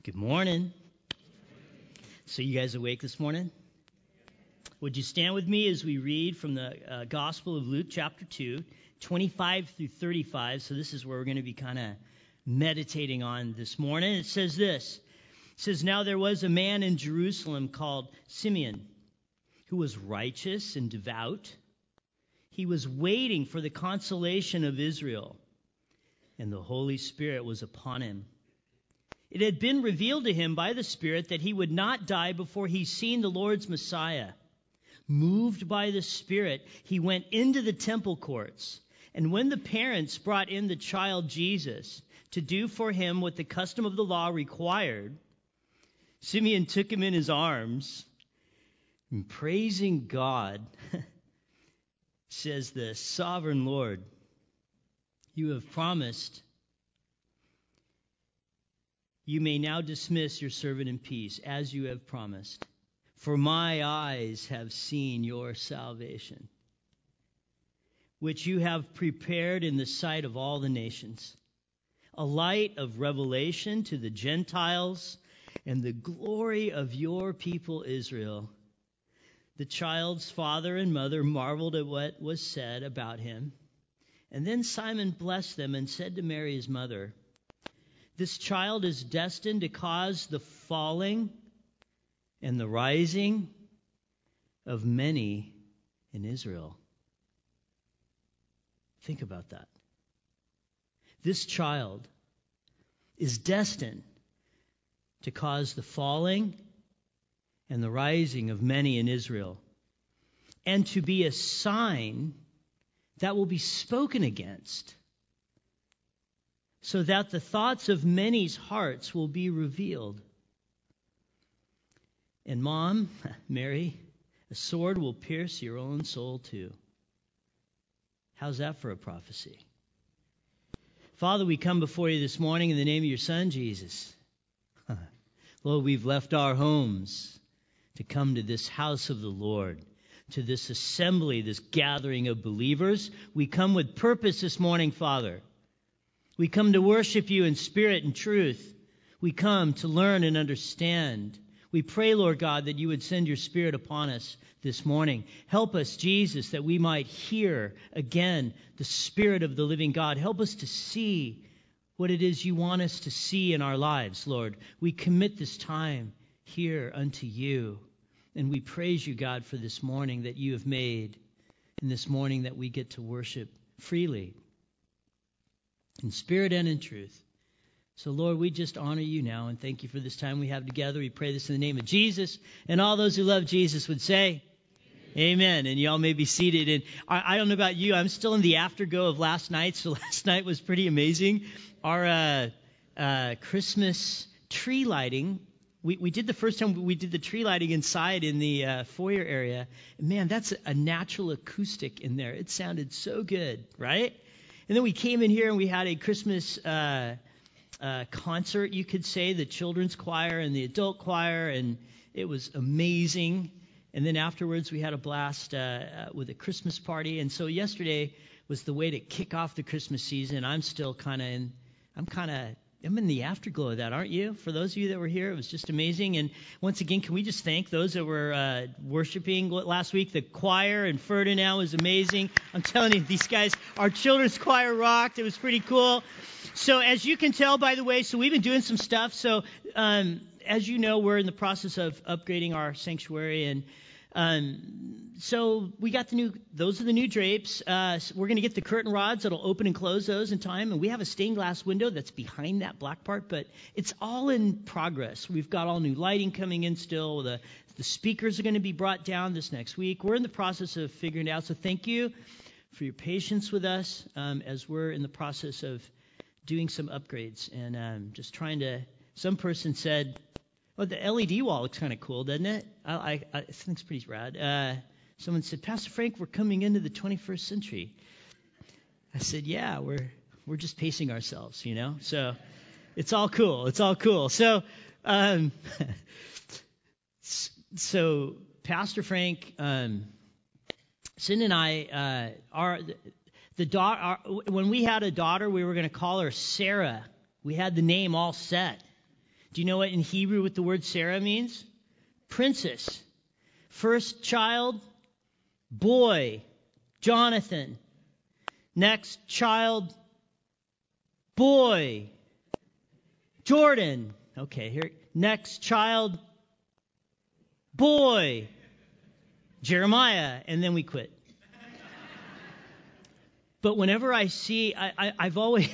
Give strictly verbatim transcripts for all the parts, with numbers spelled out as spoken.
Good morning. So you guys awake this morning? Would you stand with me as we read from the uh, Gospel of Luke chapter two, twenty-five through thirty-five. So this is where we're going to be kind of meditating on this morning. It says this. It says, "Now there was a man in Jerusalem called Simeon, who was righteous and devout. He was waiting for the consolation of Israel, and the Holy Spirit was upon him. It had been revealed to him by the Spirit that he would not die before he seen the Lord's Messiah. Moved by the Spirit, he went into the temple courts. And when the parents brought in the child Jesus to do for him what the custom of the law required, Simeon took him in his arms, and praising God, says the Sovereign Lord, you have promised. You may now dismiss your servant in peace, as you have promised. For my eyes have seen your salvation, which you have prepared in the sight of all the nations, a light of revelation to the Gentiles and the glory of your people Israel." The child's father and mother marveled at what was said about him. And then Simon blessed them and said to Mary, his mother, "This child is destined to cause the falling and the rising of many in Israel." Think about that. This child is destined to cause the falling and the rising of many in Israel, and to be a sign that will be spoken against, so that the thoughts of many's hearts will be revealed. And Mom, Mary, a sword will pierce your own soul too. How's that for a prophecy? Father, we come before you this morning in the name of your Son, Jesus. Lord, we've left our homes to come to this house of the Lord, to this assembly, this gathering of believers. We come with purpose this morning, Father. We come to worship you in spirit and truth. We come to learn and understand. We pray, Lord God, that you would send your Spirit upon us this morning. Help us, Jesus, that we might hear again the Spirit of the living God. Help us to see what it is you want us to see in our lives, Lord. We commit this time here unto you. And we praise you, God, for this morning that you have made, and this morning that we get to worship freely, in spirit and in truth. So, Lord, we just honor you now and thank you for this time we have together. We pray this in the name of Jesus. And all those who love Jesus would say, Amen. Amen. And y'all may be seated. And I, I don't know about you. I'm still in the afterglow of last night. So last night was pretty amazing. Our uh, uh, Christmas tree lighting, we, we did the first time we did the tree lighting inside in the uh, foyer area. And man, that's a natural acoustic in there. It sounded so good, right? And then we came in here and we had a Christmas uh, uh, concert, you could say, the children's choir and the adult choir, and it was amazing. And then afterwards we had a blast uh, uh, with a Christmas party. And so yesterday was the way to kick off the Christmas season. I'm still kind of in, I'm kind of, I'm in the afterglow of that, aren't you? For those of you that were here, it was just amazing. And once again, can we just thank those that were uh, worshiping last week? The choir in Ferdinand was amazing. I'm telling you, these guys, our children's choir rocked. It was pretty cool. So as you can tell, by the way, so we've been doing some stuff. So um, as you know, we're in the process of upgrading our sanctuary, and Um, so we got the new, those are the new drapes. Uh, so we're going to get the curtain rods that'll open and close those in time. And we have a stained glass window that's behind that black part, but it's all in progress. We've got all new lighting coming in still. The, the speakers are going to be brought down this next week. We're in the process of figuring it out. So thank you for your patience with us um, as we're in the process of doing some upgrades and um, just trying to, some person said, well, the L E D wall looks kind of cool, doesn't it? I, I, I think it's pretty rad. Uh, someone said, Pastor Frank, we're coming into the twenty-first century. I said, yeah, we're we're just pacing ourselves, you know. So it's all cool. It's all cool. So, um, so Pastor Frank, um, Cindy and I, uh, are the, the daughter. When we had a daughter, we were going to call her Sarah. We had the name all set. Do you know what in Hebrew what the word Sarah means? Princess. First child, boy, Jonathan. Next child, boy, Jordan. Okay, here. Next child, boy, Jeremiah. And then we quit. But whenever I see, I, I, I've always...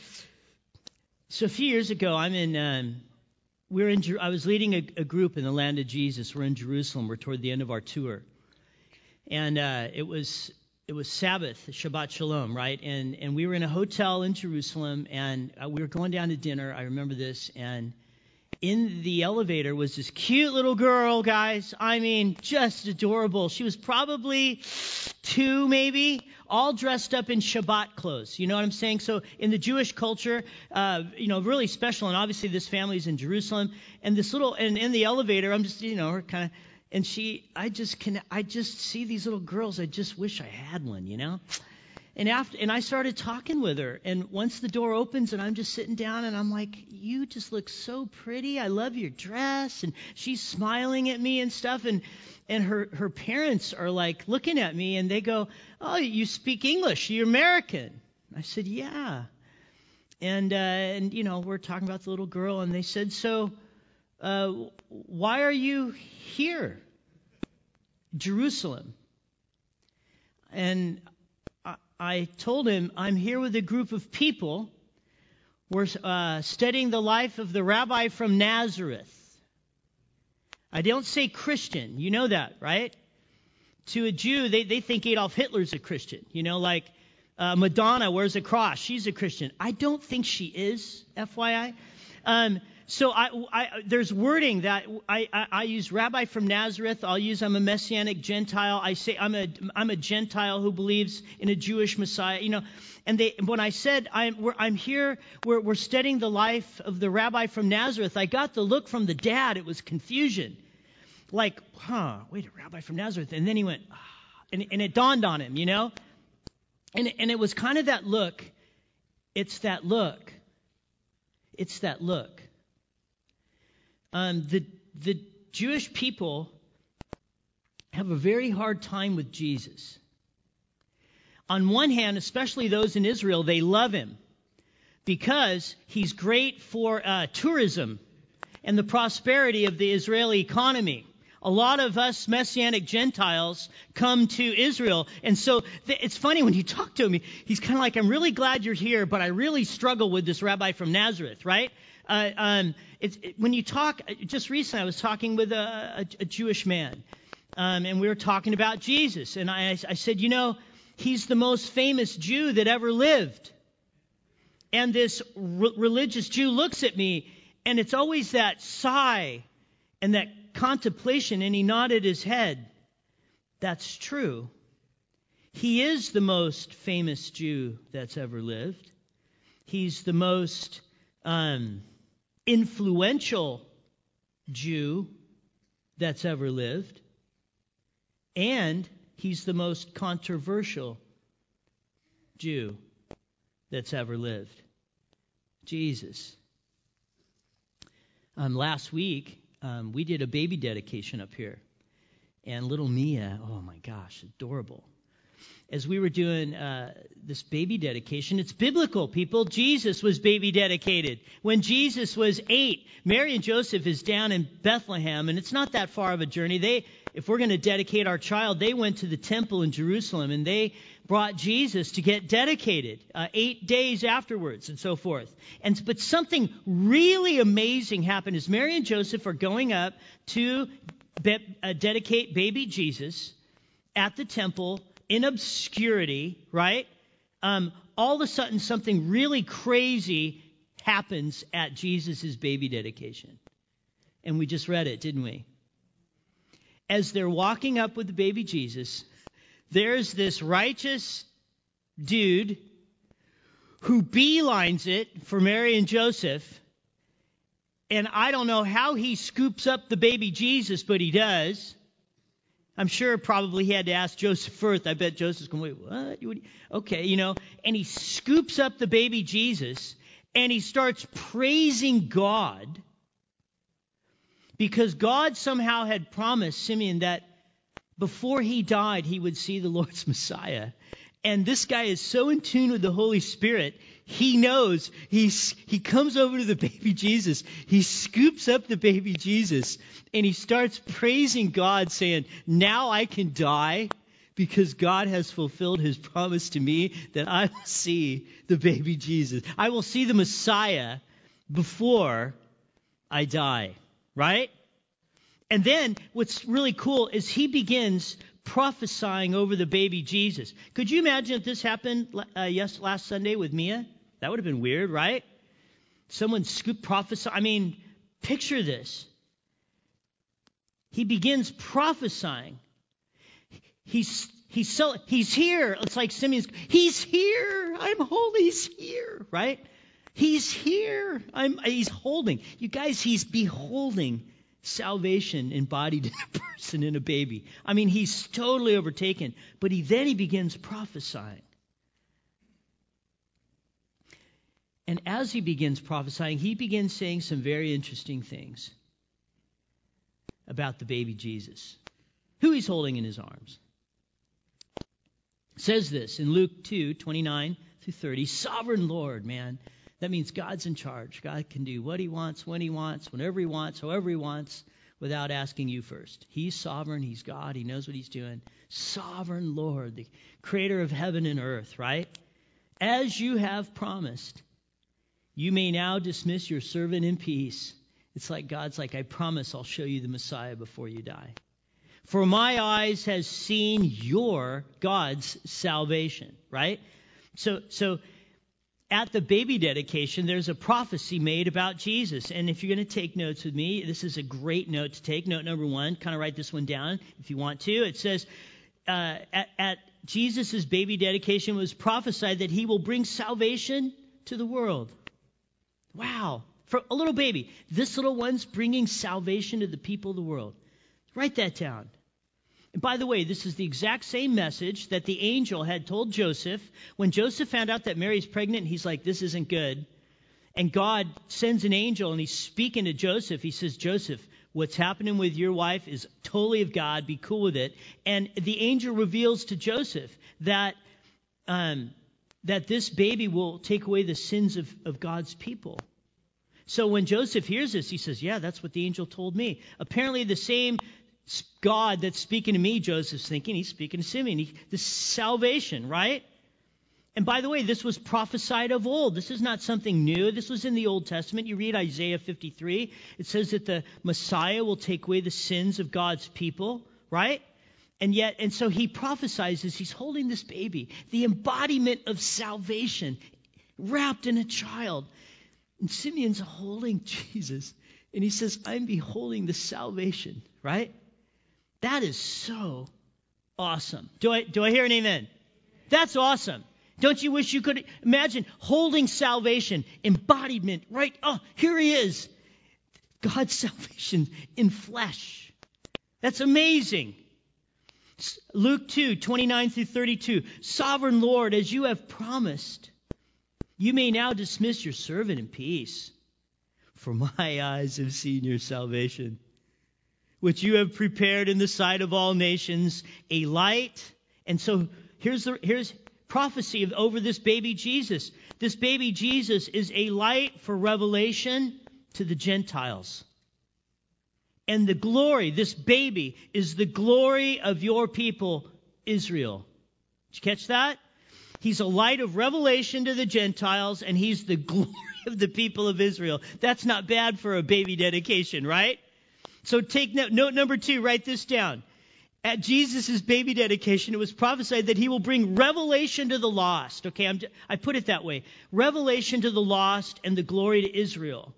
So a few years ago, I'm in... Um, we're in. I was leading a, a group in the land of Jesus. We're in Jerusalem. We're toward the end of our tour, and uh, it was it was Sabbath, Shabbat Shalom, right? And and we were in a hotel in Jerusalem, and uh, we were going down to dinner. I remember this, and in the elevator was this cute little girl, guys. I mean, just adorable. She was probably two, maybe, all dressed up in Shabbat clothes. You know what I'm saying? So in the Jewish culture, uh, you know, really special. And obviously this family's in Jerusalem. And this little, and in the elevator, I'm just, you know, kind of, and she, I just can, I just see these little girls. I just wish I had one, you know? And after, and I started talking with her. And once the door opens and I'm just sitting down and I'm like, you just look so pretty. I love your dress. And she's smiling at me and stuff. And, and her, her parents are like looking at me and they go, oh, you speak English. You're American. I said, yeah. And, uh, and, you know, we're talking about the little girl and they said, so, uh, why are you here? Jerusalem. And I told him, I'm here with a group of people. We're uh, studying the life of the rabbi from Nazareth. I don't say Christian. You know that, right? To a Jew, they, they think Adolf Hitler's a Christian. You know, like uh, Madonna wears a cross. She's a Christian. I don't think she is, F Y I. Um, so I, I, there's wording that I, I, I use rabbi from Nazareth. I'll use I'm a Messianic Gentile. I say I'm a I'm a Gentile who believes in a Jewish Messiah. You know, and they when I said I'm we're, I'm here, we're we're studying the life of the rabbi from Nazareth. I got the look from the dad. It was confusion, like, huh? Wait, a rabbi from Nazareth? And then he went, ah, and and it dawned on him, you know, and and it was kind of that look. It's that look. It's that look. Um, the the Jewish people have a very hard time with Jesus. On one hand, especially those in Israel, they love him because he's great for uh, tourism and the prosperity of the Israeli economy. A lot of us Messianic Gentiles come to Israel. And so th- it's funny when you talk to him, he's kind of like, I'm really glad you're here, but I really struggle with this rabbi from Nazareth, right? Uh, um, it's, it, when you talk, just recently I was talking with a, a, a Jewish man, um, and we were talking about Jesus. And I, I said, you know, he's the most famous Jew that ever lived. And this re- religious Jew looks at me, and it's always that sigh and that contemplation, and he nodded his head. That's true. He is the most famous Jew that's ever lived. He's the most um, influential Jew that's ever lived. And he's the most controversial Jew that's ever lived. Jesus. Um, last week, um, we did a baby dedication up here. And little Mia, oh my gosh, adorable. As we were doing uh, this baby dedication, it's biblical, people. Jesus was baby dedicated. When Jesus was eight, Mary and Joseph is down in Bethlehem, and it's not that far of a journey. They, if we're going to dedicate our child, they went to the temple in Jerusalem, and they brought Jesus to get dedicated uh, eight days afterwards and so forth. And but something really amazing happened as Mary and Joseph are going up to be, uh, dedicate baby Jesus at the temple in obscurity, right? Um, all of a sudden, something really crazy happens at Jesus' baby dedication. And we just read it, didn't we? As they're walking up with the baby Jesus, there's this righteous dude who beelines it for Mary and Joseph. And I don't know how he scoops up the baby Jesus, but he does. I'm sure probably he had to ask Joseph first. I bet Joseph's going, wait, what? Okay, you know. And he scoops up the baby Jesus, and he starts praising God because God somehow had promised Simeon that before he died, he would see the Lord's Messiah. And this guy is so in tune with the Holy Spirit, he knows. He's, he comes over to the baby Jesus. He scoops up the baby Jesus, and he starts praising God, saying, now I can die because God has fulfilled his promise to me that I will see the baby Jesus. I will see the Messiah before I die, right? And then what's really cool is he begins prophesying over the baby Jesus. Could you imagine if this happened uh, yes last Sunday with Mia? That would have been weird, right? Someone scoop prophesy. I mean, picture this. He begins prophesying. He's he's so he's here. It's like Simeon's. He's here. I'm holy. He's here, right? He's here. I'm. He's holding. You guys. He's beholding salvation embodied in a person, in a baby. I mean, he's totally overtaken. But he then he begins prophesying. And as he begins prophesying, he begins saying some very interesting things about the baby Jesus, who he's holding in his arms. It says this in Luke two, twenty-nine through thirty, sovereign Lord, man. That means God's in charge. God can do what he wants, when he wants, whenever he wants, however he wants, without asking you first. He's sovereign. He's God. He knows what he's doing. Sovereign Lord, the creator of heaven and earth, right? As you have promised, you may now dismiss your servant in peace. It's like God's like, I promise I'll show you the Messiah before you die. For my eyes has seen your, God's salvation, right? So, so at the baby dedication, there's a prophecy made about Jesus. And if you're going to take notes with me, this is a great note to take. Note number one, kind of write this one down if you want to. It says, uh, at, at Jesus' baby dedication, it was prophesied that he will bring salvation to the world. Wow. For a little baby, this little one's bringing salvation to the people of the world. Write that down. And by the way, this is the exact same message that the angel had told Joseph. When Joseph found out that Mary's pregnant, he's like, this isn't good. And God sends an angel, and he's speaking to Joseph. He says, Joseph, what's happening with your wife is totally of God. Be cool with it. And the angel reveals to Joseph that um, that this baby will take away the sins of, of God's people. So when Joseph hears this, he says, yeah, that's what the angel told me. Apparently the same God that's speaking to me, Joseph's thinking, he's speaking to Simeon. He, this salvation, right? And by the way, this was prophesied of old. This is not something new. This was in the Old Testament. You read Isaiah fifty-three. It says that the Messiah will take away the sins of God's people, right? And yet, and so he prophesies as he's holding this baby, the embodiment of salvation wrapped in a child. And Simeon's holding Jesus. And he says, I'm beholding the salvation, right? That is so awesome. Do I do I hear an amen? That's awesome. Don't you wish you could imagine holding salvation, embodiment, right? Oh, here he is. God's salvation in flesh. That's amazing. Luke two, twenty-nine through thirty-two. Sovereign Lord, as you have promised, you may now dismiss your servant in peace. For my eyes have seen your salvation, which you have prepared in the sight of all nations, a light. And so here's the here's prophecy of, over this baby Jesus. This baby Jesus is a light for revelation to the Gentiles. And the glory, this baby, is the glory of your people, Israel. Did you catch that? He's a light of revelation to the Gentiles, and he's the glory of the people of Israel. That's not bad for a baby dedication, right? So take note, note number two, write this down. At Jesus' baby dedication, it was prophesied that he will bring revelation to the lost. Okay, I'm, I put it that way. Revelation to the lost and the glory to Israel.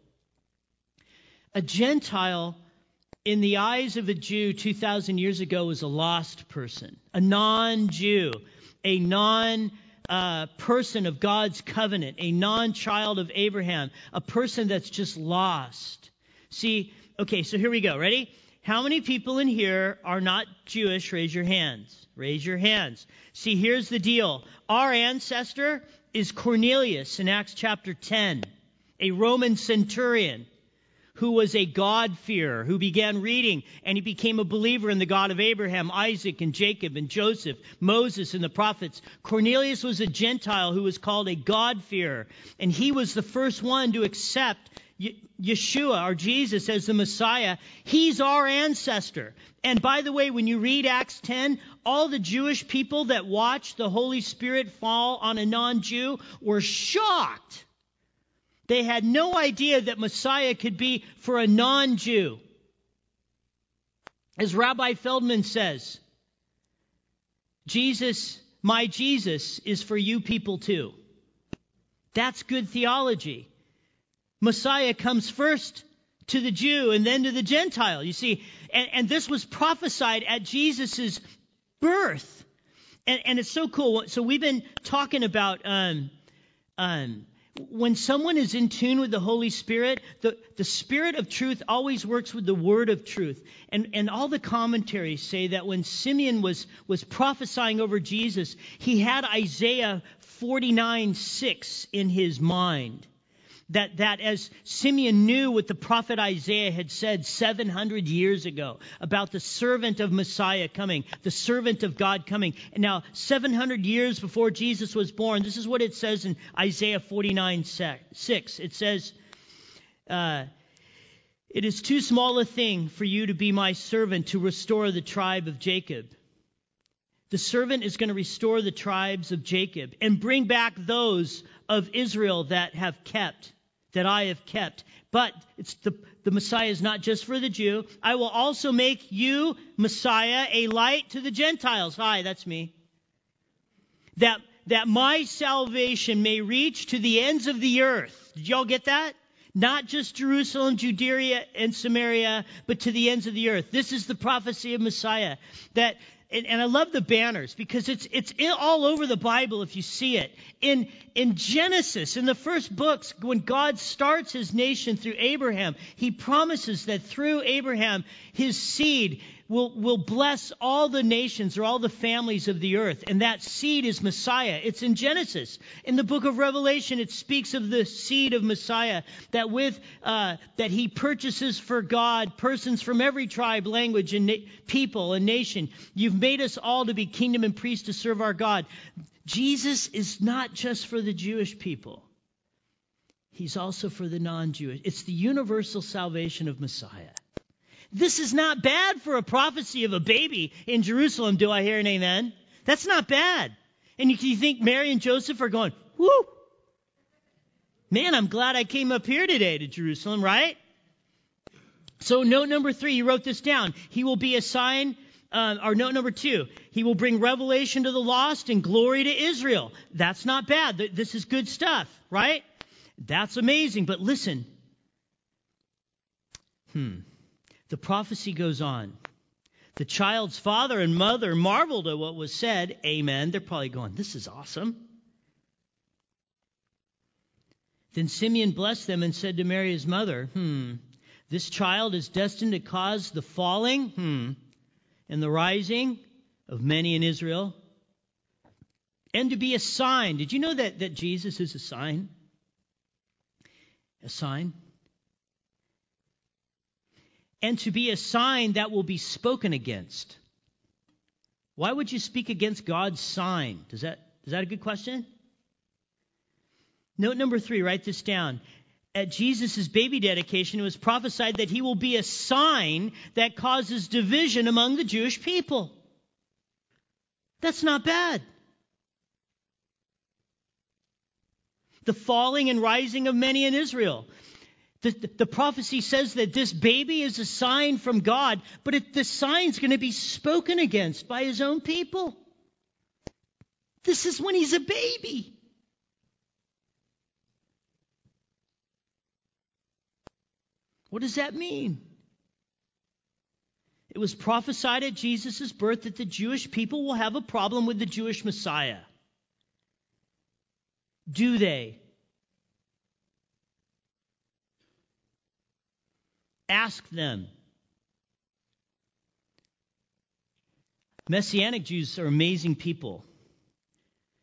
A Gentile, in the eyes of a Jew two thousand years ago, was a lost person, a non-Jew, a non uh, person of God's covenant, a non-child of Abraham, a person that's just lost. See, okay, so here we go. Ready? How many people in here are not Jewish? Raise your hands. Raise your hands. See, here's the deal. Our ancestor is Cornelius in Acts chapter ten, a Roman centurion who was a God-fearer, who began reading, and he became a believer in the God of Abraham, Isaac, and Jacob, and Joseph, Moses, and the prophets. Cornelius was a Gentile who was called a God-fearer, and he was the first one to accept Yeshua, or Jesus, as the Messiah. He's our ancestor. And by the way, when you read Acts ten, all the Jewish people that watched the Holy Spirit fall on a non-Jew were shocked. They had no idea that Messiah could be for a non-Jew. As Rabbi Feldman says, Jesus, my Jesus, is for you people too. That's good theology. Messiah comes first to the Jew and then to the Gentile. You see, and, and this was prophesied at Jesus' birth. And, and it's so cool. So we've been talking about um, um, when someone is in tune with the Holy Spirit, the, the Spirit of truth always works with the word of truth. And, and all the commentaries say that when Simeon was, was prophesying over Jesus, he had Isaiah forty-nine six in his mind. That, that as Simeon knew what the prophet Isaiah had said seven hundred years ago about the servant of Messiah coming, the servant of God coming. And now, seven hundred years before Jesus was born, this is what it says in Isaiah forty-nine six. It says, uh, "It is too small a thing for you to be my servant to restore the tribe of Jacob." The servant is going to restore the tribes of Jacob and bring back those of Israel that have kept. That I have kept. But it's the, the Messiah is not just for the Jew. I will also make you, Messiah, a light to the Gentiles. Hi, that's me. That, that my salvation may reach to the ends of the earth. Did y'all get that? Not just Jerusalem, Judea, and Samaria, but to the ends of the earth. This is the prophecy of Messiah. That And, and I love the banners because it's it's in, all over the Bible if you see it. In in Genesis, in the first books, when God starts his nation through Abraham, he promises that through Abraham, his seed will, will bless all the nations or all the families of the earth. And that seed is Messiah. It's in Genesis. In the book of Revelation, it speaks of the seed of Messiah, that with uh, that he purchases for God persons from every tribe, language, and na- people and nation. You've made us all to be kingdom and priests to serve our God. Jesus is not just for the Jewish people. He's also for the non-Jewish. It's the universal salvation of Messiah. This is not bad for a prophecy of a baby in Jerusalem. Do I hear an amen? That's not bad. And you, you think Mary and Joseph are going, whoo, man, I'm glad I came up here today to Jerusalem, right? So note number three, you wrote this down. He will be a sign. Uh, or note number two, he will bring revelation to the lost and glory to Israel. That's not bad. This is good stuff, right? That's amazing. But listen. Hmm. The prophecy goes on. The child's father and mother marveled at what was said. Amen. They're probably going, this is awesome. Then Simeon blessed them and said to Mary, his mother, hmm, this child is destined to cause the falling, hmm, and the rising of many in Israel, and to be a sign. Did you know that, that Jesus is a sign? A sign? And to be a sign that will be spoken against. Why would you speak against God's sign? Does that, is that a good question? Note number three, write this down. At Jesus' baby dedication, it was prophesied that he will be a sign that causes division among the Jewish people. That's not bad. The falling and rising of many in Israel. The, the, the prophecy says that this baby is a sign from God, but it, the sign's going to be spoken against by his own people. This is when he's a baby. What does that mean? It was prophesied at Jesus' birth that the Jewish people will have a problem with the Jewish Messiah. Do they? Ask them. Messianic Jews are amazing people.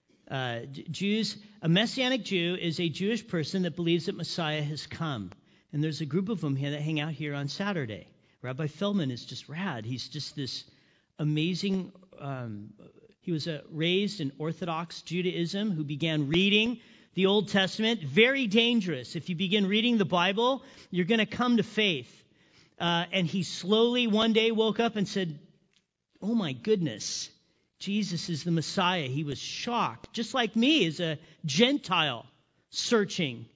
Uh, Jews, a Messianic Jew is a Jewish person that believes that Messiah has come. And there's a group of them here that hang out here on Saturday. Rabbi Feldman is just rad. He's just this amazing, um, he was uh, raised in Orthodox Judaism who began reading the Old Testament. Very dangerous. If you begin reading the Bible, you're going to come to faith. Uh, and he slowly one day woke up and said, oh my goodness, Jesus is the Messiah. He was shocked, just like me as a Gentile searching.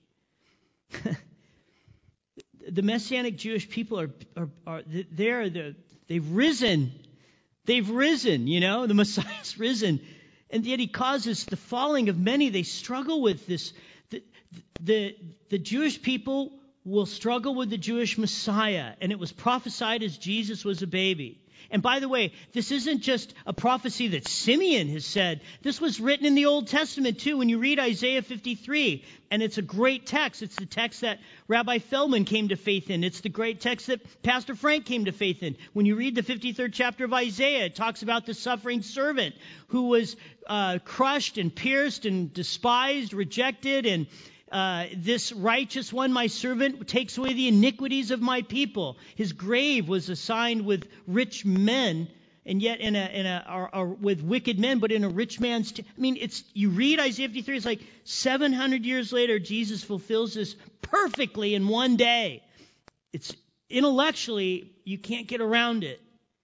The Messianic Jewish people are, are, are they're, they're, they've risen. They've risen, you know, the Messiah's risen. And yet he causes the falling of many. They struggle with this. The, the, the Jewish people will struggle with the Jewish Messiah. And it was prophesied as Jesus was a baby. And by the way, this isn't just a prophecy that Simeon has said. This was written in the Old Testament too. When you read Isaiah fifty-three, and it's a great text. It's the text that Rabbi Feldman came to faith in. It's the great text that Pastor Frank came to faith in. When you read the fifty-third chapter of Isaiah, it talks about the suffering servant who was uh, crushed and pierced and despised, rejected, and Uh, this righteous one, my servant, takes away the iniquities of my people. His grave was assigned with rich men, and yet in a in a or, or with wicked men, but in a rich man's. T- I mean, it's you read Isaiah fifty-three. It's like seven hundred years later, Jesus fulfills this perfectly in one day. It's intellectually you can't get around it,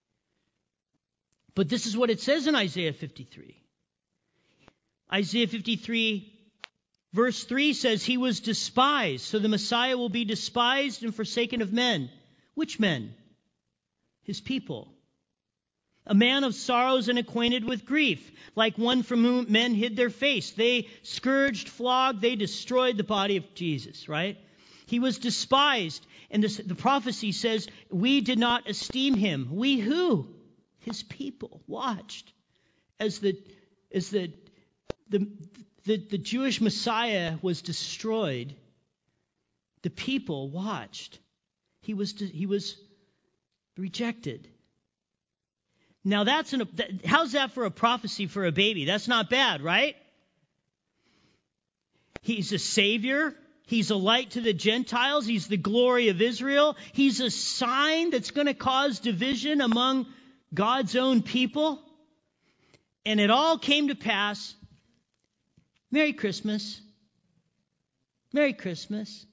but this is what it says in Isaiah fifty-three. Isaiah fifty-three. Verse three says, he was despised, so the Messiah will be despised and forsaken of men. Which men? His people. A man of sorrows and acquainted with grief, like one from whom men hid their face. They scourged, flogged, they destroyed the body of Jesus, right? He was despised, and this, the prophecy says, we did not esteem him. We who? His people watched as the as the the The, the Jewish Messiah was destroyed. The people watched. He was he was rejected. Now that's an that, how's that for a prophecy for a baby? That's not bad, right? He's a savior. He's a light to the Gentiles. He's the glory of Israel. He's a sign that's going to cause division among God's own people. And it all came to pass. Merry Christmas. Merry Christmas.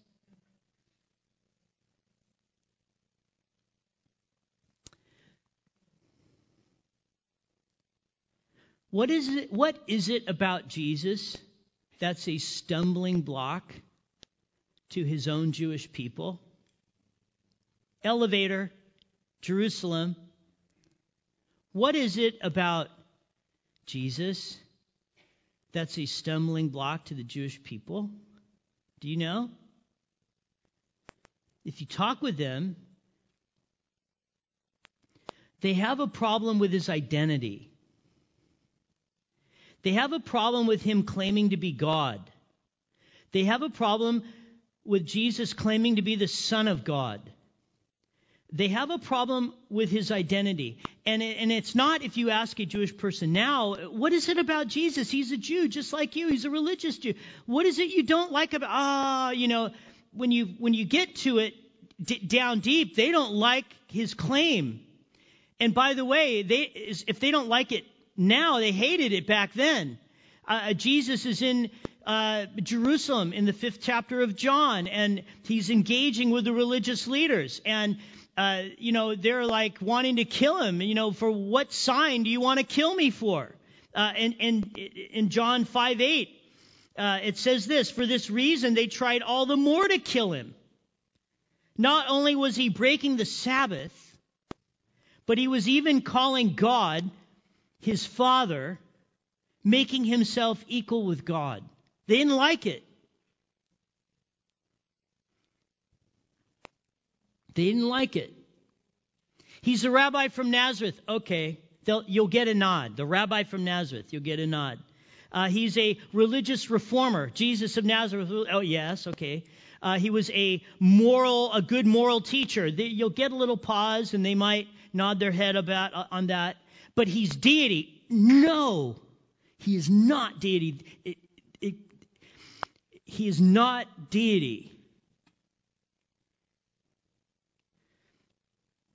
What is it, what is it about Jesus that's a stumbling block to his own Jewish people? Elevator, Jerusalem. What is it about Jesus that's a stumbling block to the Jewish people? Do you know? If you talk with them, they have a problem with his identity. They have a problem with him claiming to be God. They have a problem with Jesus claiming to be the Son of God. They have a problem with his identity. And, it, and it's not, if you ask a Jewish person now, what is it about Jesus? He's a Jew just like you. He's a religious Jew. What is it you don't like about, ah, you know, when you when you get to it d- down deep, they don't like his claim. And by the way, they if they don't like it now, they hated it back then. Uh, Jesus is in uh, Jerusalem in the fifth chapter of John, and he's engaging with the religious leaders. And Uh, you know, they're like wanting to kill him. You know, for what sign do you want to kill me for? Uh, and, and in John five eight, uh, it says this, for this reason they tried all the more to kill him. Not only was he breaking the Sabbath, but he was even calling God his Father, making himself equal with God. They didn't like it. They didn't like it. He's a rabbi from Nazareth. Okay, you'll get a nod. The rabbi from Nazareth, you'll get a nod. Uh, he's a religious reformer. Jesus of Nazareth. Oh, yes, okay. Uh, he was a moral, a good moral teacher. They, you'll get a little pause, and they might nod their head about uh, on that. But he's deity. No, he is not deity. It, it, he is not deity.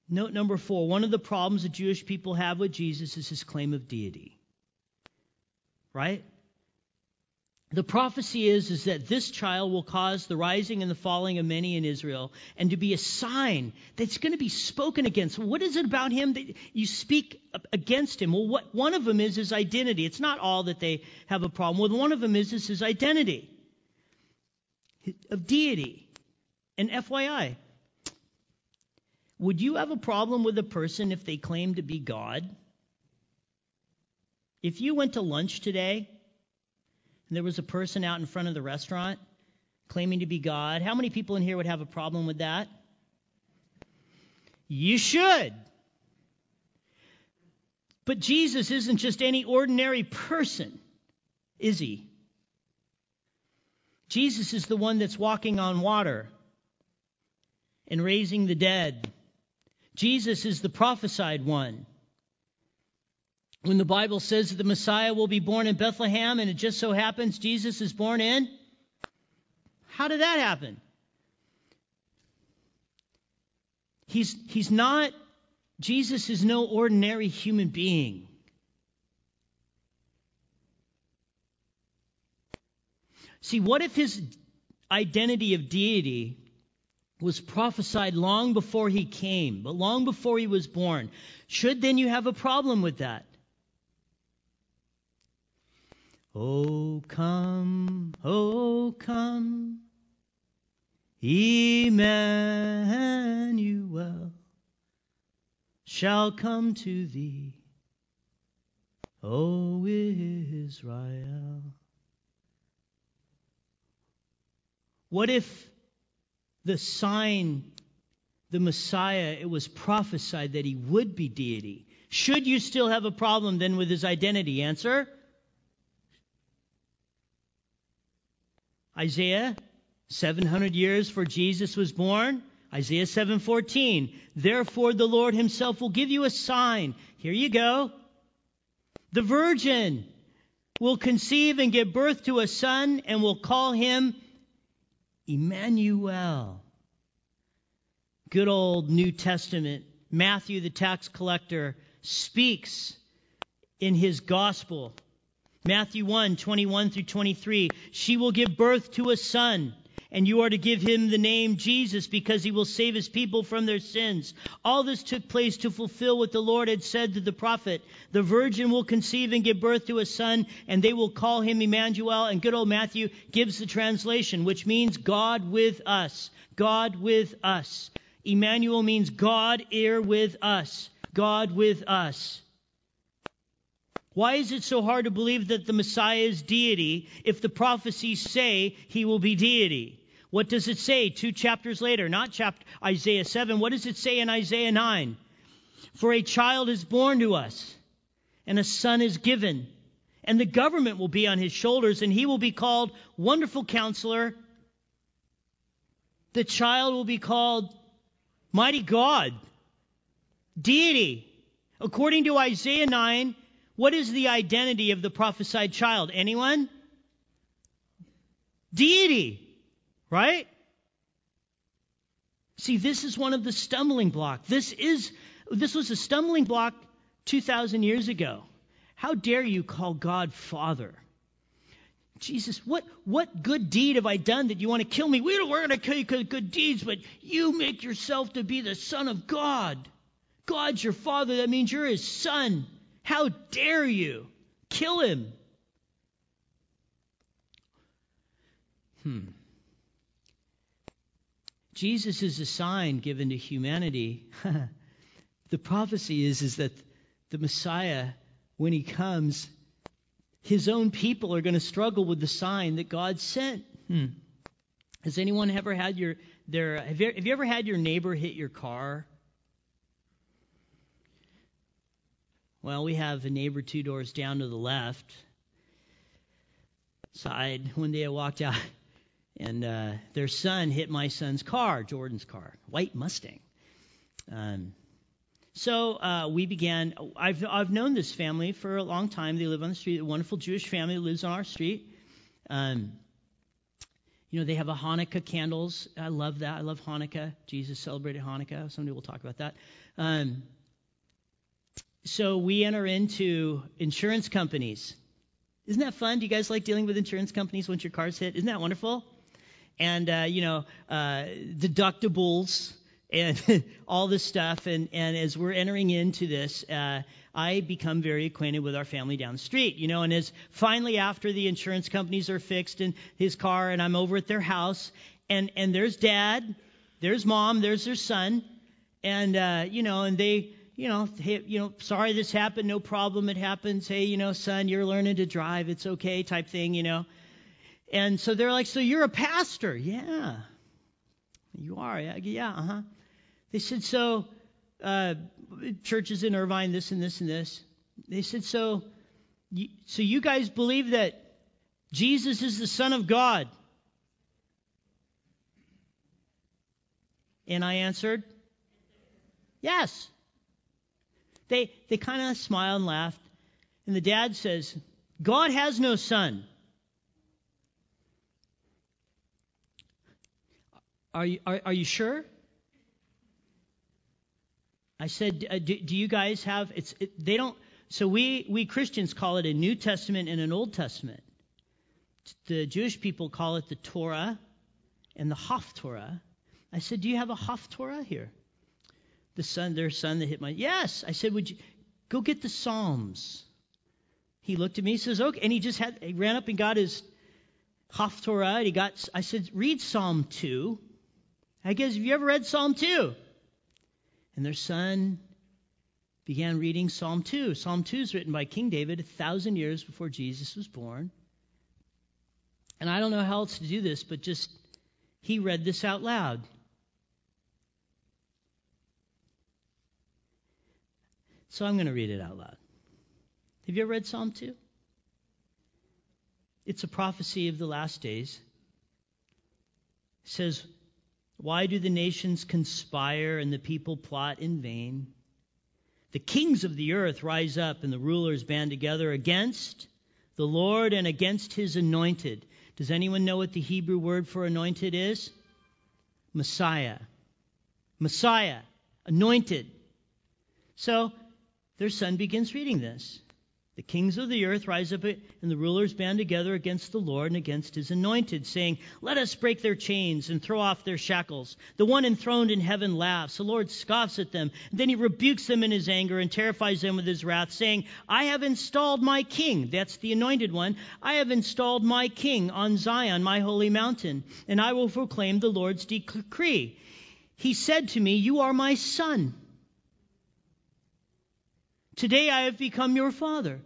Note number four, one of the problems the Jewish people have with Jesus is his claim of deity. Right? The prophecy is, is that this child will cause the rising and the falling of many in Israel, and to be a sign that's going to be spoken against. What is it about him that you speak against him? Well, what one of them is his identity. It's not all that they have a problem with. One of them is, is his identity of deity. And F Y I, would you have a problem with a person if they claim to be God? If you went to lunch today and there was a person out in front of the restaurant claiming to be God, how many people in here would have a problem with that? You should. But Jesus isn't just any ordinary person, is he? Jesus is the one that's walking on water and raising the dead. Jesus is the prophesied one. When the Bible says that the Messiah will be born in Bethlehem, and it just so happens Jesus is born in, how did that happen? He's, he's not, Jesus is no ordinary human being. See, what if his identity of deity was prophesied long before he came, but long before he was born? Should then you have a problem with that? Oh, come, oh, come, Emmanuel shall come to thee, O Israel. What if the sign, the Messiah, it was prophesied that he would be deity? Should you still have a problem then with his identity? Answer? Isaiah, seven hundred years before Jesus was born. Isaiah seven fourteen. Therefore the Lord himself will give you a sign. Here you go. The virgin will conceive and give birth to a son and will call him Emmanuel. Good old New Testament. Matthew, the tax collector, speaks in his gospel. Matthew one, twenty-one through twenty-three. She will give birth to a son, and you are to give him the name Jesus, because he will save his people from their sins. All this took place to fulfill what the Lord had said to the prophet. The virgin will conceive and give birth to a son, and they will call him Emmanuel. And good old Matthew gives the translation, which means God with us. God with us. Emmanuel means God here with us. God with us. Why is it so hard to believe that the Messiah is deity if the prophecies say he will be deity? What does it say two chapters later? Not chapter Isaiah seven. What does it say in Isaiah nine? For a child is born to us, and a son is given, and the government will be on his shoulders, and he will be called Wonderful Counselor. The child will be called Mighty God. Deity. According to Isaiah nine, what is the identity of the prophesied child? Anyone? Deity, right? See, this is one of the stumbling blocks. This is this was a stumbling block two thousand years ago. How dare you call God Father? Jesus, what, what good deed have I done that you want to kill me? We don't want to kill you because of good deeds, but you make yourself to be the Son of God. God's your Father. That means you're his son. How dare you? Kill him. Hmm. Jesus is a sign given to humanity. The prophecy is, is that the Messiah, when he comes, his own people are going to struggle with the sign that God sent. Hmm. Has anyone ever had your their have you, have you ever had your neighbor hit your car? Well, we have a neighbor two doors down to the left side. One day I walked out, and uh, their son hit my son's car, Jordan's car, white Mustang. Um, so uh, we began. I've I've known this family for a long time. They live on the street. A wonderful Jewish family lives on our street. Um, you You know, they have a Hanukkah candles. I love that. I love Hanukkah. Jesus celebrated Hanukkah. Someday we'll talk about that. Um, so we enter into insurance companies. Isn't that fun? Do you guys like dealing with insurance companies once your car's hit? Isn't that wonderful? And, uh, you know, uh, deductibles and all this stuff. And, and as we're entering into this, uh, I become very acquainted with our family down the street, you know, and as finally after the insurance companies are fixed in his car and I'm over at their house and, and there's dad, there's mom, there's their son. And, uh, you know, and they, you know, hey, you know, sorry this happened, no problem, it happens. Hey, you know, son, you're learning to drive, it's okay type thing, you know. And so they're like, so you're a pastor? Yeah, you are. Yeah, yeah uh-huh. They said, so uh, churches in Irvine, this and this and this. They said, so, you, so you guys believe that Jesus is the Son of God? And I answered, yes. They they kind of smiled and laughed. And the dad says, God has no son. Are you are, are you sure? I said, do, do you guys have, it's it, they don't, so we, we Christians call it a New Testament and an Old Testament. The Jewish people call it the Torah and the Haftorah. I said, do you have a Haftorah here? The son, their son that hit my, yes. I said, would you go get the Psalms? He looked at me, he says, okay. And he just had, he ran up and got his Haftorah. And he got, I said, read Psalm two. I guess, have you ever read Psalm two? And their son began reading Psalm two. Psalm two is written by King David a thousand years before Jesus was born. And I don't know how else to do this, but just, he read this out loud. So I'm going to read it out loud. Have you ever read Psalm two? It's a prophecy of the last days. It says, why do the nations conspire and the people plot in vain? The kings of the earth rise up and the rulers band together against the Lord and against his anointed. Does anyone know what the Hebrew word for anointed is? Messiah. Messiah. Anointed. So their son begins reading this. The kings of the earth rise up and the rulers band together against the Lord and against his anointed, saying, let us break their chains and throw off their shackles. The one enthroned in heaven laughs. The Lord scoffs at them. Then he rebukes them in his anger and terrifies them with his wrath, saying, I have installed my king. That's the anointed one. I have installed my king on Zion, my holy mountain, and I will proclaim the Lord's decree. He said to me, you are my son. Today I have become your father.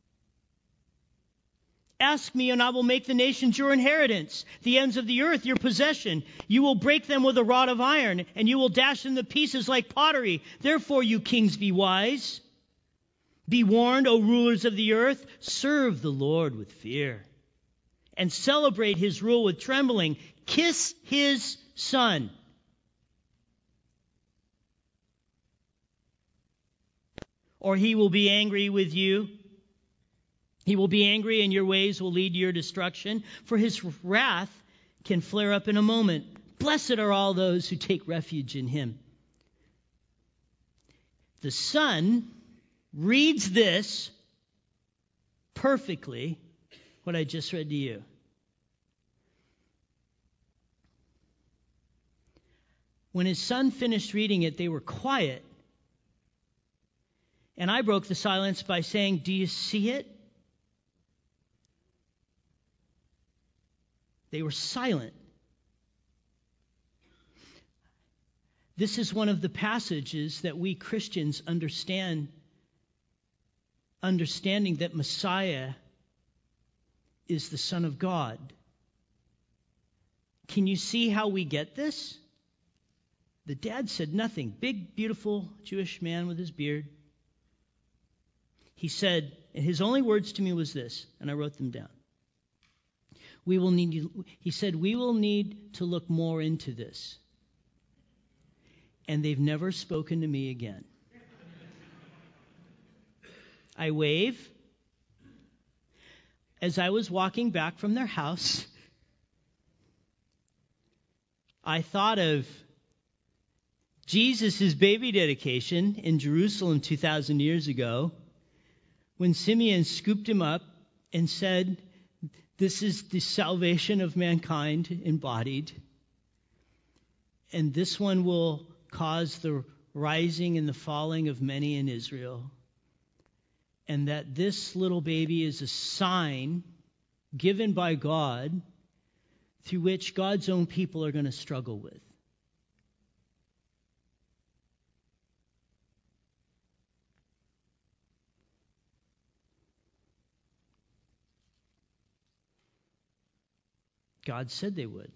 Ask me, and I will make the nations your inheritance, the ends of the earth your possession. You will break them with a rod of iron, and you will dash them to pieces like pottery. Therefore, you kings, be wise. Be warned, O rulers of the earth. Serve the Lord with fear, and celebrate his rule with trembling. Kiss his son. Or he will be angry with you. He will be angry, and your ways will lead to your destruction. For his wrath can flare up in a moment. Blessed are all those who take refuge in him. The son reads this perfectly, what I just read to you. When his son finished reading it, they were quiet. And I broke the silence by saying, do you see it? They were silent. This is one of the passages that we Christians understand, understanding that Messiah is the Son of God. Can you see how we get this? The dad said nothing. Big, beautiful Jewish man with his beard. He said, and his only words to me was this, and I wrote them down. We will need, he said, we will need to look more into this. And they've never spoken to me again. I wave. As I was walking back from their house, I thought of Jesus' baby dedication in Jerusalem two thousand years ago, when Simeon scooped him up and said, "This is the salvation of mankind embodied, and this one will cause the rising and the falling of many in Israel, and that this little baby is a sign given by God through which God's own people are going to struggle with." God said they would.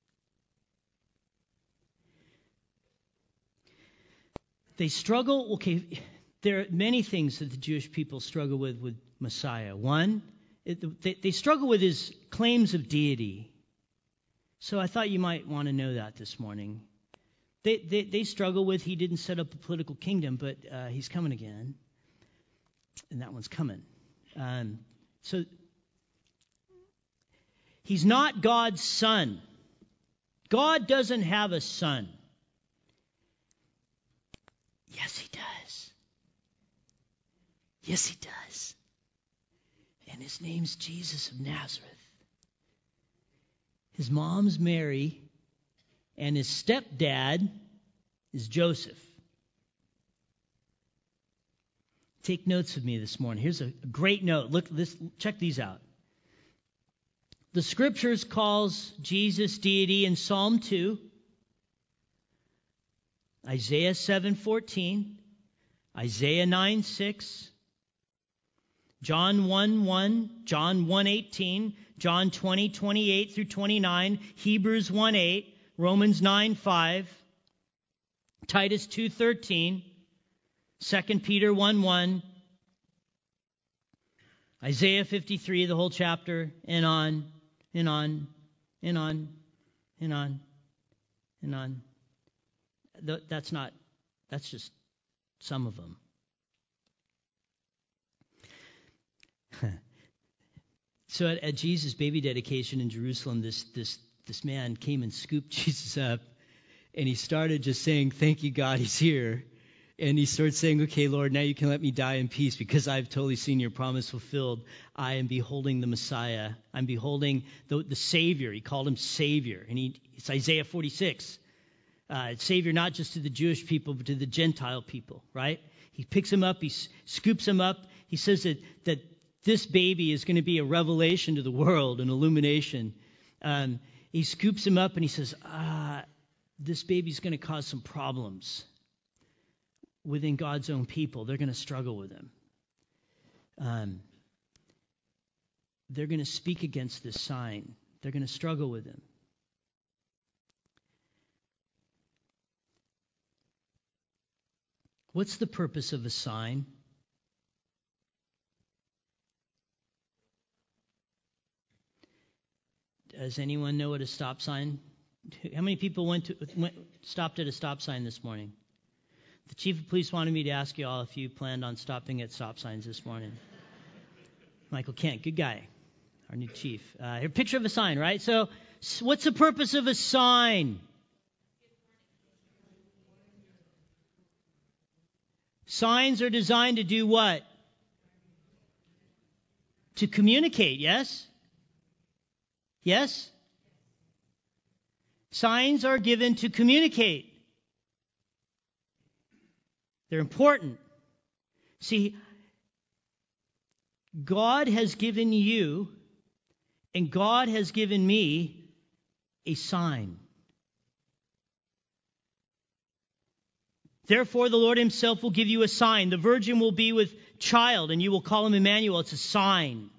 They struggle, okay, there are many things that the Jewish people struggle with with Messiah. One, it, they, they struggle with his claims of deity. So I thought you might want to know that this morning. They, they, they struggle with he didn't set up a political kingdom, but uh, he's coming again. And that one's coming. Um, so he's not God's son. God doesn't have a son. Yes, he does. Yes, he does. And his name's Jesus of Nazareth. His mom's Mary, and his stepdad is Joseph. Take notes with me this morning. Here's a great note. Look, this. Check these out. The Scriptures calls Jesus deity in Psalm two, Isaiah seven fourteen, Isaiah nine six, John one one, John one eighteen, John twenty twenty-eight through twenty-nine, Hebrews one eight, Romans nine five, Titus two thirteen, Second Peter one one, Isaiah fifty-three, the whole chapter, and on, and on, and on, and on, and on. That's not, that's just some of them. So at, at Jesus' baby dedication in Jerusalem, this this this man came and scooped Jesus up, and he started just saying, "Thank you, God, he's here." And he started saying, "Okay, Lord, now you can let me die in peace because I've totally seen your promise fulfilled. I am beholding the Messiah. I'm beholding the, the Savior." He called him Savior. And he, it's Isaiah forty-six. Uh, Savior not just to the Jewish people, but to the Gentile people, right? He picks him up. He s- scoops him up. He says that, that this baby is going to be a revelation to the world, an illumination. Um, he scoops him up and he says, ah, this baby's going to cause some problems within God's own people. They're going to struggle with him. Um, they're going to speak against this sign. They're going to struggle with him. What's the purpose of a sign? Does anyone know what a stop sign? How many people went to went, stopped at a stop sign this morning? The chief of police wanted me to ask you all if you planned on stopping at stop signs this morning. Michael Kent, good guy, our new chief. Uh, here, picture of a sign, right? So, what's the purpose of a sign? Signs are designed to do what? To communicate, yes? Yes? Signs are given to communicate. They're important. See, God has given you and God has given me a sign. Therefore, the Lord himself will give you a sign. The virgin will be with child, and you will call him Emmanuel. It's a sign.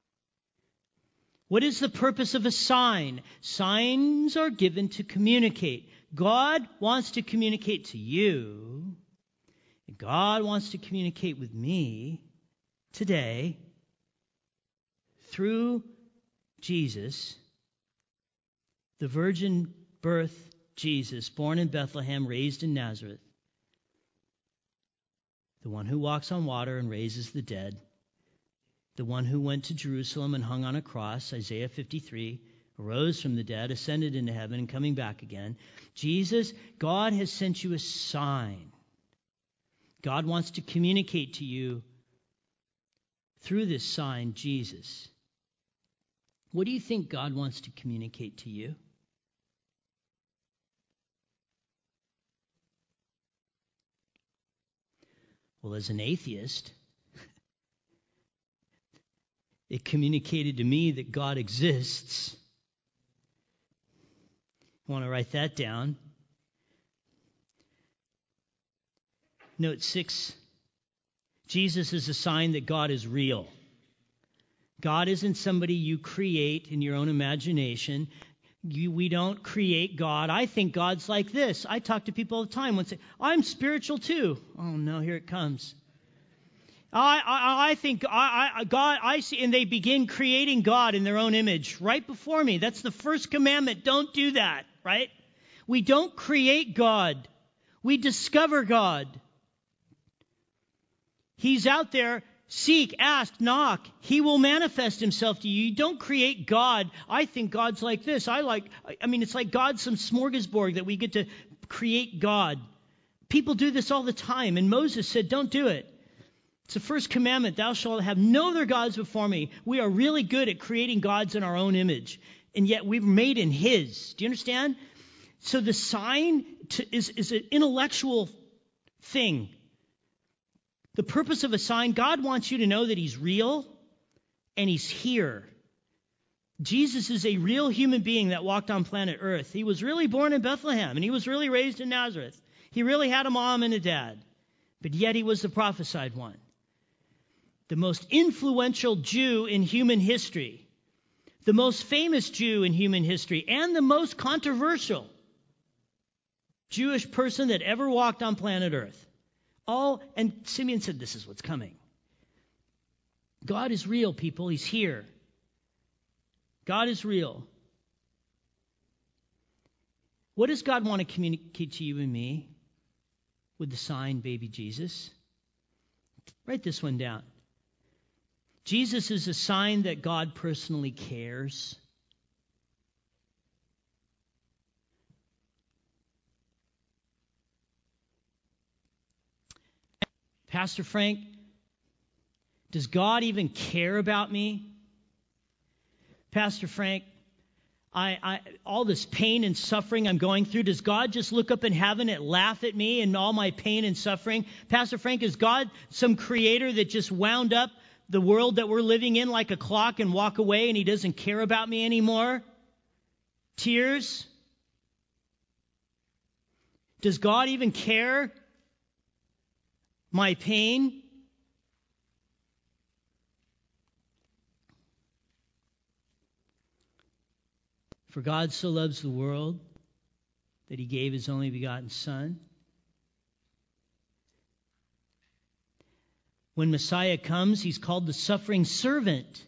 What is the purpose of a sign? Signs are given to communicate. God wants to communicate to you. And God wants to communicate with me today through Jesus, the virgin birth Jesus, born in Bethlehem, raised in Nazareth. The one who walks on water and raises the dead. The one who went to Jerusalem and hung on a cross, Isaiah fifty-three, arose from the dead, ascended into heaven, and coming back again. Jesus, God has sent you a sign. God wants to communicate to you through this sign, Jesus. What do you think God wants to communicate to you? Well, as an atheist, it communicated to me that God exists. I want to write that down. Note six, Jesus is a sign that God is real. God isn't somebody you create in your own imagination. You, we don't create God. I think God's like this. I talk to people all the time and say, I'm spiritual too. Oh no, here it comes. I, I, I think I, I, God, I see, and they begin creating God in their own image right before me. That's the first commandment. Don't do that, right? We don't create God. We discover God. He's out there. Seek, ask, knock. He will manifest himself to you. You don't create God. I think God's like this. I like, I mean, it's like God's some smorgasbord that we get to create God. People do this all the time. And Moses said, don't do it. It's the first commandment. Thou shalt have no other gods before me. We are really good at creating gods in our own image. And yet we're made in his. Do you understand? So the sign to, is, is an intellectual thing. The purpose of a sign, God wants you to know that he's real and he's here. Jesus is a real human being that walked on planet Earth. He was really born in Bethlehem and he was really raised in Nazareth. He really had a mom and a dad, but yet he was the prophesied one. The most influential Jew in human history, the most famous Jew in human history, and the most controversial Jewish person that ever walked on planet Earth. All, and Simeon said, this is what's coming. God is real, people. He's here. God is real. What does God want to communicate to you and me with the sign, baby Jesus? Write this one down. Jesus is a sign that God personally cares. Pastor Frank, does God even care about me? Pastor Frank, I, I, all this pain and suffering I'm going through, does God just look up in heaven and laugh at me and all my pain and suffering? Pastor Frank, is God some creator that just wound up the world that we're living in like a clock and walk away and he doesn't care about me anymore? Tears? Does God even care? My pain? For God so loves the world that he gave his only begotten Son. When Messiah comes, he's called the suffering servant.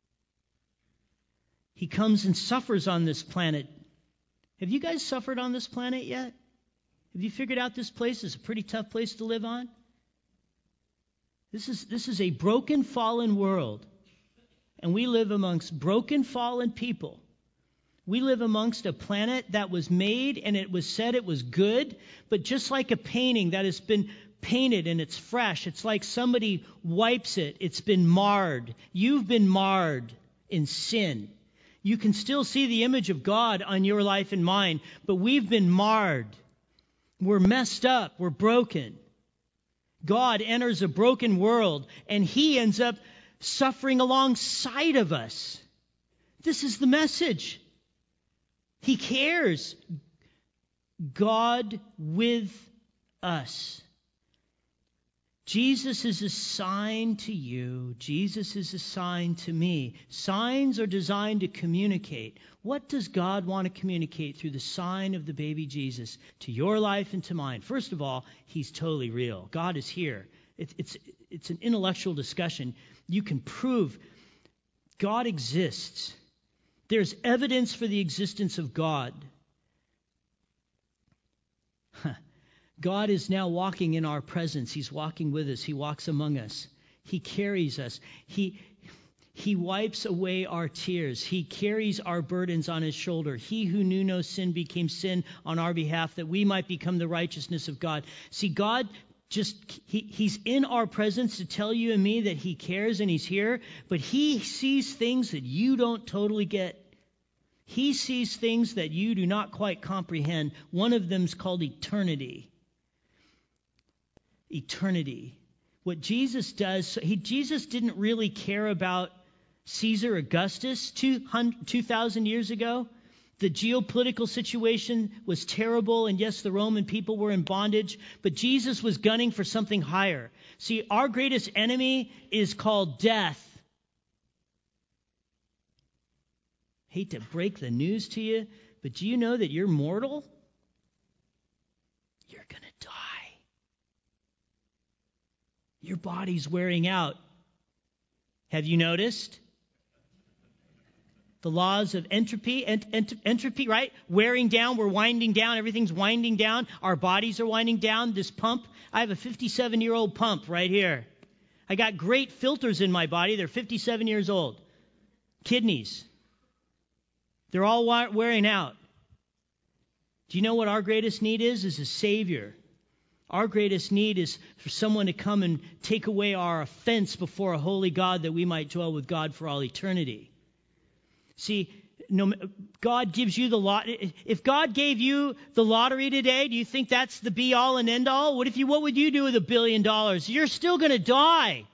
He comes and suffers on this planet. Have you guys suffered on this planet yet? Have you figured out this place is a pretty tough place to live on? This is, this is a broken, fallen world. And we live amongst broken, fallen people. We live amongst a planet that was made and it was said it was good, but just like a painting that has been painted and it's fresh, it's like somebody wipes it, it's been marred. You've been marred in sin. You can still see the image of God on your life and mine, but we've been marred. We're messed up. We're broken. God enters a broken world and he ends up suffering alongside of us. This is the message. He cares. God with us. Jesus is a sign to you. Jesus is a sign to me. Signs are designed to communicate. What does God want to communicate through the sign of the baby Jesus to your life and to mine? First of all, he's totally real. God is here. It's, it's, it's an intellectual discussion. You can prove God exists. There's evidence for the existence of God. Huh. God is now walking in our presence. He's walking with us. He walks among us. He carries us. He, He wipes away our tears. He carries our burdens on his shoulder. He who knew no sin became sin on our behalf that we might become the righteousness of God. See, God just, he, he's in our presence to tell you and me that he cares and he's here, but he sees things that you don't totally get. He sees things that you do not quite comprehend. One of them is called eternity. Eternity. What Jesus does, he, Jesus didn't really care about Caesar Augustus two thousand years ago. The geopolitical situation was terrible, and yes, the Roman people were in bondage, but Jesus was gunning for something higher. See, our greatest enemy is called death. Hate to break the news to you, but do you know that you're mortal? You're going to die. Your body's wearing out. Have you noticed? The laws of entropy, ent, ent, entropy, right? Wearing down, we're winding down, everything's winding down. Our bodies are winding down. This pump, I have a fifty-seven-year-old pump right here. I got great filters in my body. They're fifty-seven years old. Kidneys. They're all wearing out. Do you know what our greatest need is? Is a Savior. Our greatest need is for someone to come and take away our offense before a holy God that we might dwell with God for all eternity. See, no, God gives you the lot. If God gave you the lottery today, do you think that's the be all and end all? What if you? What would you do with a billion dollars? You're still going to die.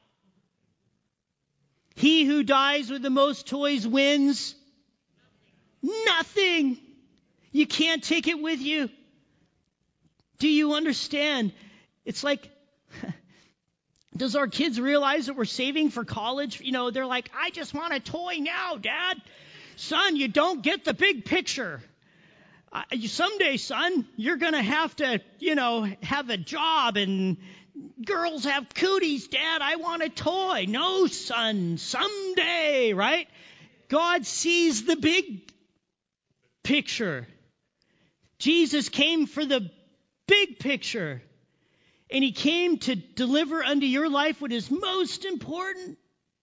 He who dies with the most toys wins nothing. You can't take it with you. Do you understand? It's like, does our kids realize that we're saving for college? You know, they're like, I just want a toy now, Dad. Son, you don't get the big picture. Uh, someday, son, you're going to have to, you know, have a job and girls have cooties. Dad, I want a toy. No, son, someday, right? God sees the big picture. Jesus came for the big picture. And he came to deliver unto your life what is most important.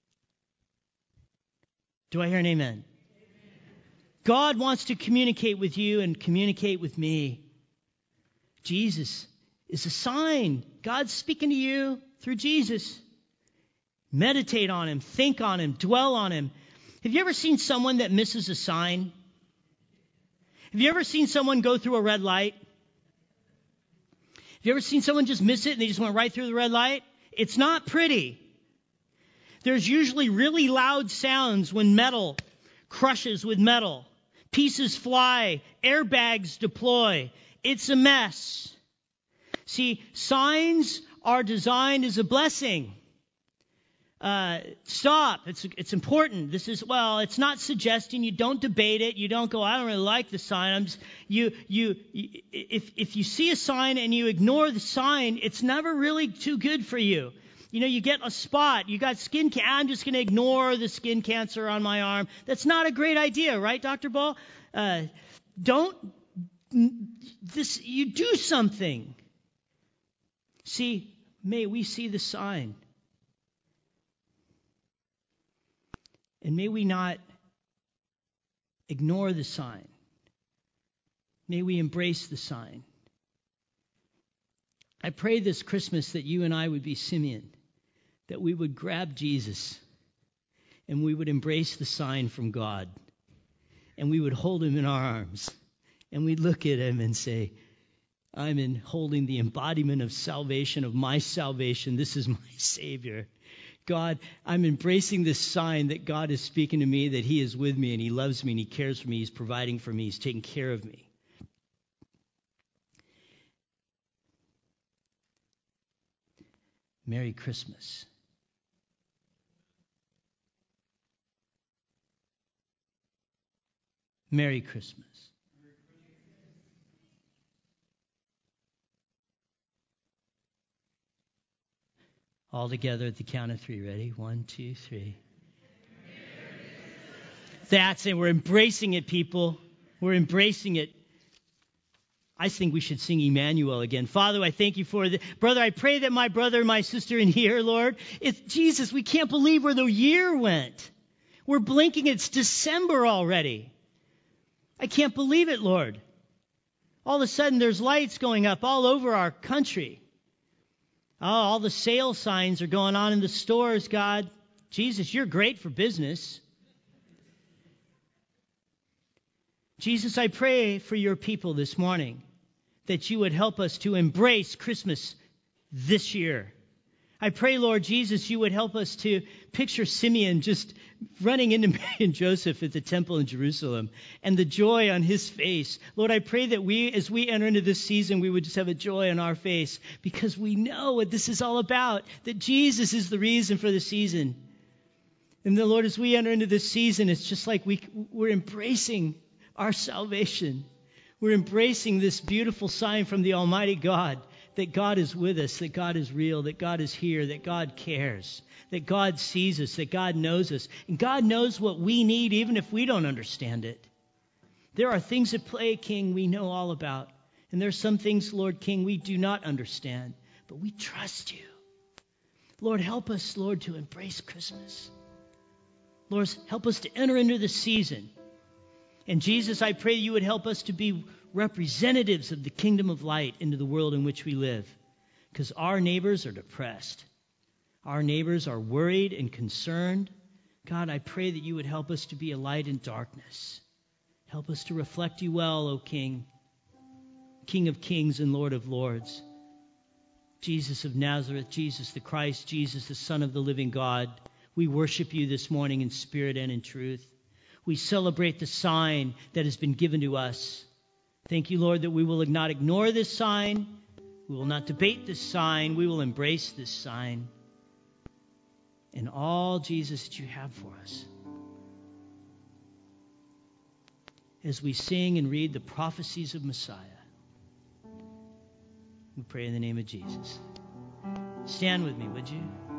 Do I hear an amen? Amen? God wants to communicate with you and communicate with me. Jesus is a sign. God's speaking to you through Jesus. Meditate on him, think on him, dwell on him. Have you ever seen someone that misses a sign? Have you ever seen someone go through a red light? Have you ever seen someone just miss it and they just went right through the red light? It's not pretty. There's usually really loud sounds when metal crushes with metal. Pieces fly. Airbags deploy. It's a mess. See, signs are designed as a blessing. Uh, stop. It's it's important. This is, well, it's not suggesting. You don't debate it. You don't go, I don't really like the sign. I'm just, you, you, if, if you see a sign and you ignore the sign, it's never really too good for you. You know, you get a spot. You got skin cancer. I'm just going to ignore the skin cancer on my arm. That's not a great idea, right, Doctor Ball? Uh, don't, this, you do something. See, may we see the sign. And may we not ignore the sign. May we embrace the sign. I pray this Christmas that you and I would be Simeon, that we would grab Jesus and we would embrace the sign from God, and we would hold him in our arms, and we'd look at him and say, I'm in holding the embodiment of salvation, of my salvation. This is my Savior. God, I'm embracing this sign that God is speaking to me, that he is with me and he loves me and he cares for me. He's providing for me. He's taking care of me. Merry Christmas. Merry Christmas. All together at the count of three. Ready? One, two, three. That's it. We're embracing it, people. We're embracing it. I think we should sing Emmanuel again. Father, I thank you for the brother. I pray that my brother and my sister in here, Lord, it's Jesus. We can't believe where the year went. We're blinking. It's December already. I can't believe it, Lord. All of a sudden, there's lights going up all over our country. Oh, all the sale signs are going on in the stores, God. Jesus, you're great for business. Jesus, I pray for your people this morning that you would help us to embrace Christmas this year. I pray, Lord Jesus, you would help us to picture Simeon just running into Mary and Joseph at the temple in Jerusalem and the joy on his face. Lord, I pray that we, as we enter into this season, we would just have a joy on our face because we know what this is all about, that Jesus is the reason for the season. And the Lord, as we enter into this season, it's just like we, we're embracing our salvation. We're embracing this beautiful sign from the Almighty God that God is with us, that God is real, that God is here, that God cares, that God sees us, that God knows us. And God knows what we need even if we don't understand it. There are things at play, King, we know all about. And there are some things, Lord King, we do not understand, but we trust you. Lord, help us, Lord, to embrace Christmas. Lord, help us to enter into the season. And Jesus, I pray you would help us to be representatives of the kingdom of light into the world in which we live. Because our neighbors are depressed. Our neighbors are worried and concerned. God, I pray that you would help us to be a light in darkness. Help us to reflect you well, O King, King of kings and Lord of lords. Jesus of Nazareth, Jesus the Christ, Jesus the Son of the living God. We worship you this morning in spirit and in truth. We celebrate the sign that has been given to us. Thank you, Lord, that we will not ignore this sign. We will not debate this sign. We will embrace this sign. And all, Jesus, that you have for us. As we sing and read the prophecies of Messiah, we pray in the name of Jesus. Stand with me, would you?